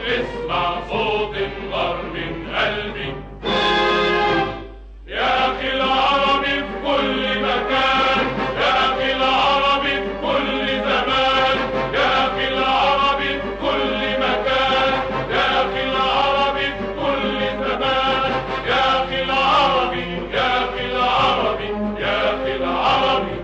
اسمع صوت النار من قلبي يا أخي العربي في كل مكان، يا أخي العربي في كل زمان، يا أخي العربي في كل مكان، يا أخي العربي في كل زمان، يا أخي العربي، يا أخي العربي، يا أخي العربي.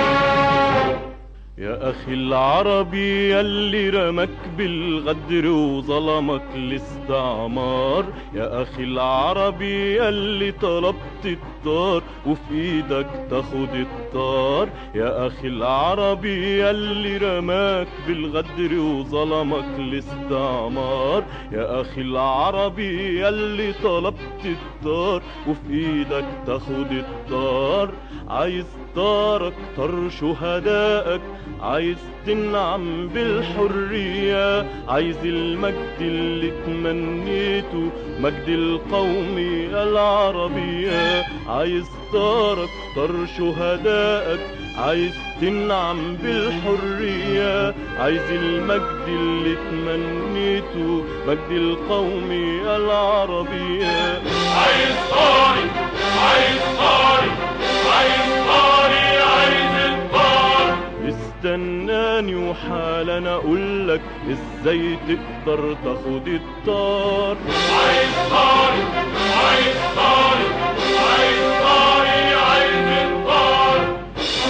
يا أخي العربي ياللي رمك بالغدر وظلمك الاستعمار، يا أخي العربي ياللي طلبت الطار وفي ايدك تاخد الطار، يا أخي العربي ياللي رماك بالغدر وظلمك الاستعمار، يا أخي العربي ياللي طلبت الطار وفي ايدك تاخد الطار. عايز طارك طار شهدائك، عايز تنعم بالحرية، عايز المجد اللي تمنيته، مجد القومية العربية. عايز طارك طار شهدائك، عايز تنعم بالحرية، عايز المجد اللي تمنيته، مجد القومية العربية. عايز طاري، عايز طاري، عايز طاري، عايز الطار. استناني وحالا اقولك ازاي تقدر تاخد الطار. عايز طاري، عايز طاري، عايز طاري، عايز الطار.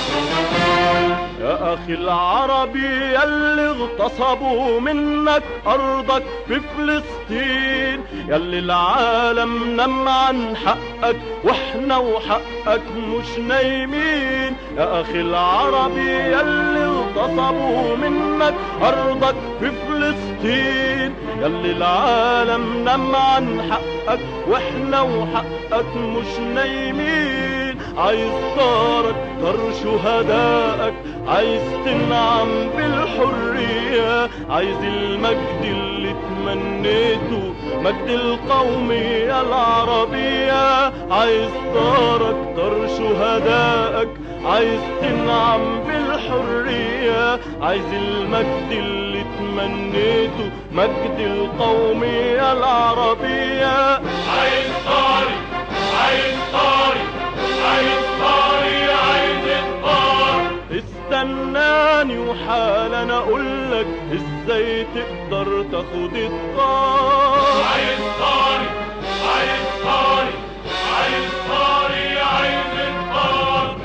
يا أخي العربي ياللي اغتصبوا منك أرضك في فلسطين، ياللي العالم نام عن حقك واحنا وحقك مش نايمين. يا أخي العربي ياللي اغتصبوا منك أرضك في فلسطين، ياللي العالم نام عن حقك واحنا وحقك مش نايمين. عايز طارك طار شهدائك، عايز تنعم بالحرية، عايز المجد اللي تمنيته، مجد القومية العربية. عايز طارك طار شهدائك، عايز تنعم بالحرية، عايز المجد اللي تمنيته، مجد القومية العربية. عايز طاري، عايز طاري، عايز طاري، عايز الطار. استناني وحالا اقولك ازاي تقدر تاخد الطار. عايز طاري، عايز طاري، عايز طاري، عايز الطار.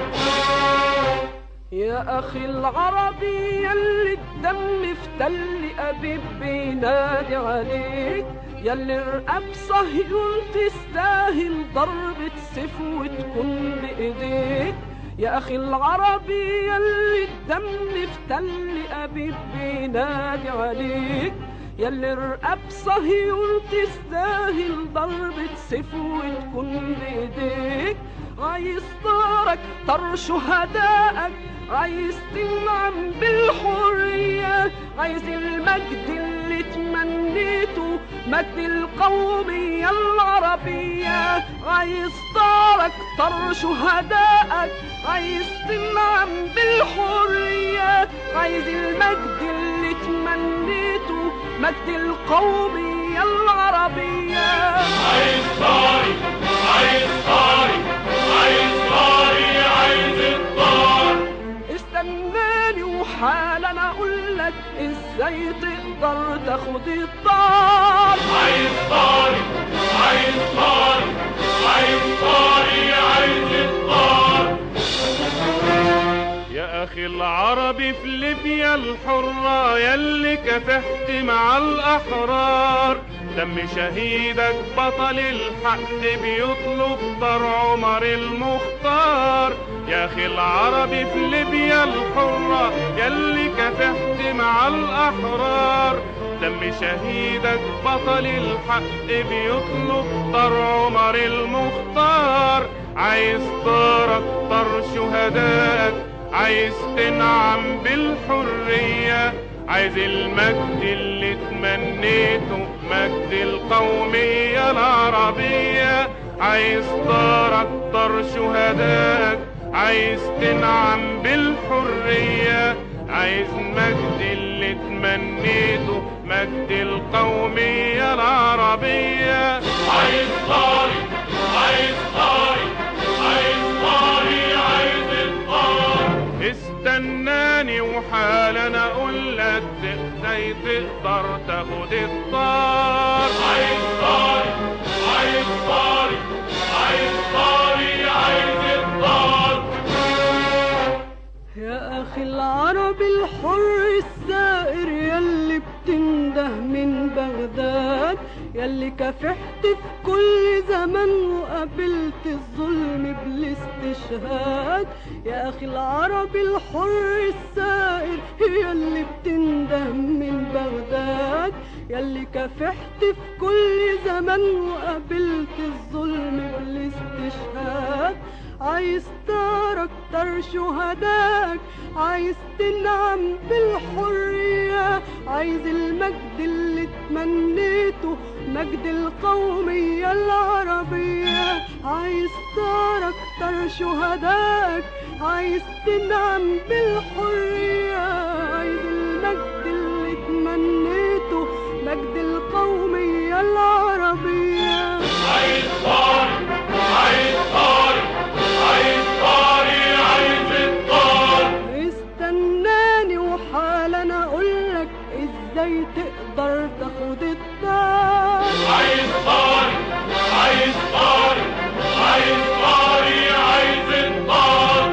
يا أخي العربي ياللي الدم في تل أبيب بينادي عليك، ياللي رقاب صهيون تستاهل ضربة سيف وتكون بإيديك. يا أخي العربي ياللي الدم في تل أبيب بينادي عليك، ياللي رقاب صهيون تستاهل ضربة سيف وتكون بإيديك. عايز طارك طار شهدائك، عايز تنعم بالحرية، عايز المجد اللي تمنيته، مجد القومية العربية. عايز طارك طار شهدائك، عايز تنعم بالحرية، عايز المجد اللي تمنيته، مجد القومية العربية. عايز طاري، عايز طاري، عايز طاري، عايز الطار. استناني وحالا اقولك ازاي تقدر تاخد الطار. عايز طاري، عايز طاري، عايز طاري، عايز الطار. يا أخي العربي في ليبيا الحرة ياللي كافحت مع الأحرار، دم شهيدك بطل الحق بيطلب طار عمر المختار. يا أخي العربي في ليبيا الحرة ياللي كافحت مع الأحرار، دم شهيدك بطل الحق بيطلب طار عمر المختار. عايز طارك طار شهدائك، عايز تنعم بالحرية، عايز المجد اللي تمنيته، مجد القومية العربية. عايز طارك طار شهدائك، عايز تنعم بالحرية، عايز مجد اللي تمنيته، مجد القومية العربية. عايز طاري عايز طاري عايز طاري عايز الطار. استناني وحالا اقول لك ازاي تقدر تاخد الطار. عايز طاري عايز طاري عايز طاري عايز الطار. يا أخي العربي الحر السائر يلي بتنده من بغداد، يلي كافحت في كل زمن وقابلت الظلم بالاستشهاد. يا أخي العربي الحر السائر يلي بتنده من بغداد، يلي كافحت في كل زمن وقابلت الظلم بالاستشهاد. عايز ترى اكتر شهداك، عايز تنعم بالحرية، عايز المجد اللي تمنيته، مجد القومية العربية. عايز ترى اكتر شهداك، عايز تنعم بالحرية، عايز المجد اللي تمنيته، مجد القومية العربية. عايز طاري عايز طاري عايز طاري عايز الطار. استناني وحالا اقولك ازاي تقدر تاخد الطار. عايز طاري عايز طاري عايز طاري عايز الطار.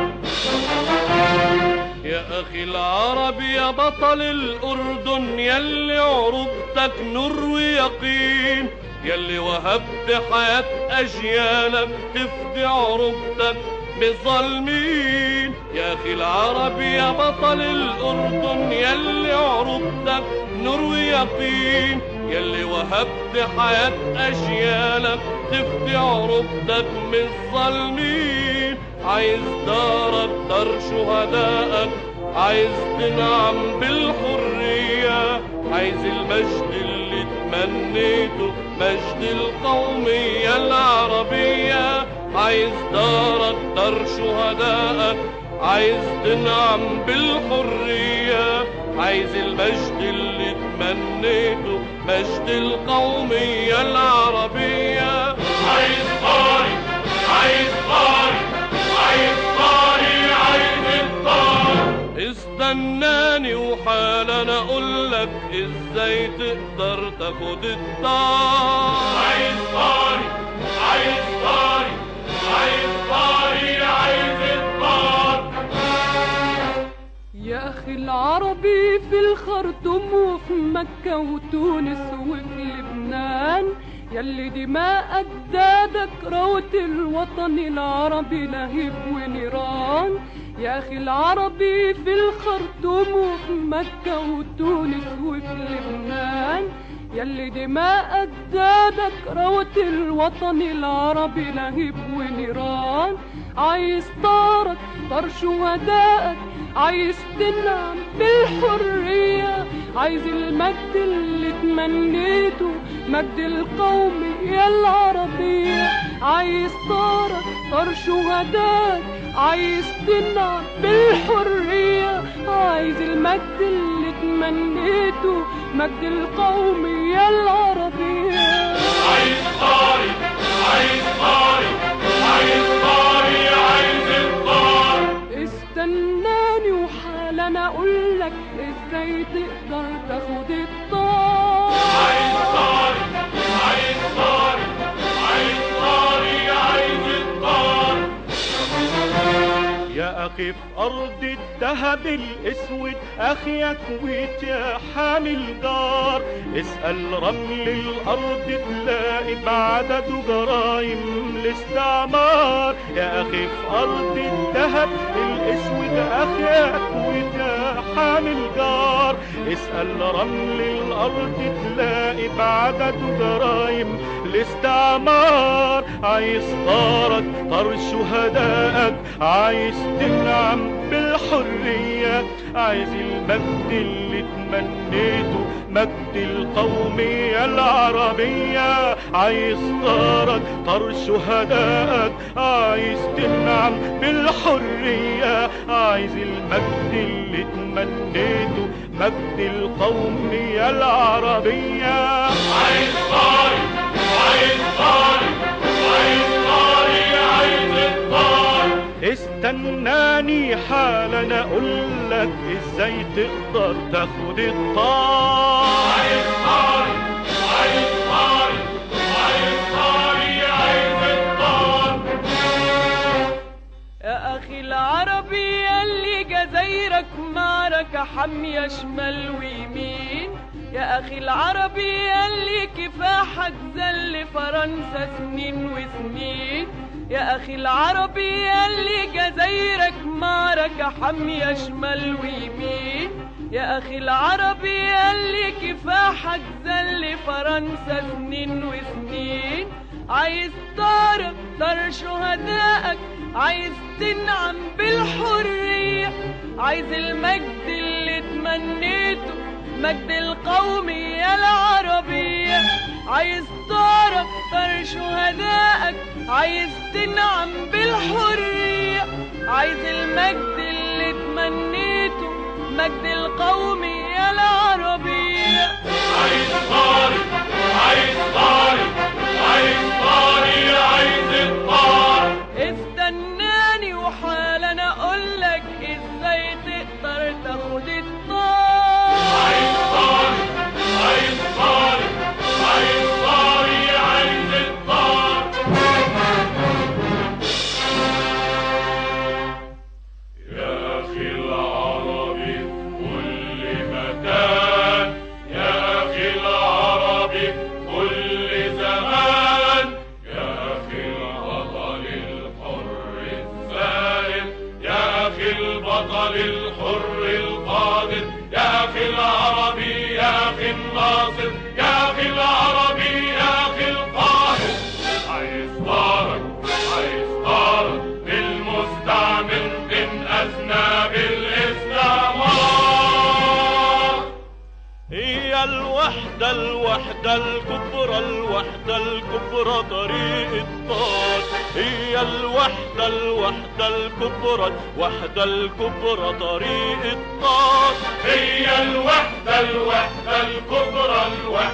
يا أخي العربي يا بطل الأردن، يلي عروبتك نور ويقين، يلي وهبت حياة أجيالك تفدي عروبتك بالظالمين. يا أخي العربي يا بطل الأردن، يلي عروبتك نور ويقين، يلي وهبت حياة أجيالك تفدي عروبتك بالظالمين. عايز دارك دار شهدائك، عايز تنعم بالحرية، عايز المجد اللي تمنيته، مجد القومية العربية. عايز دارك دار شهدائك، عايز تنعم بالحرية، عايز المجد اللي تمنيته، مجد القومية العربية. عايز طاري عايز طاري عايز طاري عايز الطار. استناني وحالا اقولك ازاي تقدر تاخد الطار. عايز طاري عايز طاري عايز طاري عايز الطار. يا أخي العربي في الخرطوم وفي مكة وتونس وفي لبنان، يلي دماء أجدادك روت الوطن العربي لهيب ونيران. يا أخي العربي في الخرطوم وفي مكة وتونس وفي لبنان، يلي دماء أجدادك روت الوطن العربي لهيب ونيران. عايز طارك طار شهدائك، عايز تنعم بالحرية، عايز المجد اللي تمنيته، مجد القومية العربية. عايز طارك طار شهدائك، عايز تنعم بالحرية، عايز المجد اللي تمنيته، مجد القومية العربية. عايز طاري عايز طاري عايز طاري عايز الطار. استناني وحالا اقولك ازاي تقدر تاخد الطار. عايز طاري عايز طاري عايز طاري عايز الطار. يا أخي في أرض الذهب الأسود أخيك ويت يا حامل جار، اسأل رمل الأرض تلاقي بعدده جرايم الاستعمار. يا أخي في أرض الذهب الأسود أخيك ويت يا حامل جار، اسأل رمل الأرض تلاقي بعدده جرايم الاستعمار. عايز طارك طار شهدائك، عايز تنعم بالحرية، عايز المجد اللي تمنيته، مجد القومية العربية، عايز طارك طار شهدائك، عايز تنعم بالحرية، عايز المجد اللي تمنيته، مجد القومية العربية. عايز طاري عايز طاري عايز طاري عايز الطار. استناني حالا اقولك ازاي تقدر تاخد الطار. عايز طاري عايز طاري عايز طاري عايز الطار. يا أخي العربي اللي جزايرك معركة حامية شمال ويمين، يا أخي العربي اللي كفاحك ذل فرنسا سنين وسنين، يا أخي العربي اللي جزايرك معركة حامية شمال ويمين، يا أخي العربي اللي كفاحك ذل فرنسا سنين وسنين، عايز طار طار شهدائك، عايز تنعم بالحرية، عايز المجد اللي تمنيته، مجد القومية العربية، عايز طار طار شهدائك، عايز تنعم بالحرية، عايز المجد اللي تمنيته، مجد القومية العربية. عايز طاري عايز طاري عايز طاري عايز الطار. استناني وحالا اقولك ازاي تقدر تاخد الطار. عايز طاري عايز طاري عايز طاري عايز الطار. يا أخي العربي في كل مكان، يا أخي العربي في كل زمان، يا أخي البطل الحر الثائر، يا أخي البطل الحر القادر، يا أخي العربي يا أخي الناصر، يا أخي العربي يا أخي القاهر. عايز طارك عايز طارك بالمستعمر من أذناب الاستعمار. هي الوحدة الوحدة الكبرى، الوحدة الكبرى طريق الطار، هي الوحدة الوحدة الكبرى، الوحدة الكبرى طريق الطار، هي الوحدة الوحدة الكبرى، الوحدة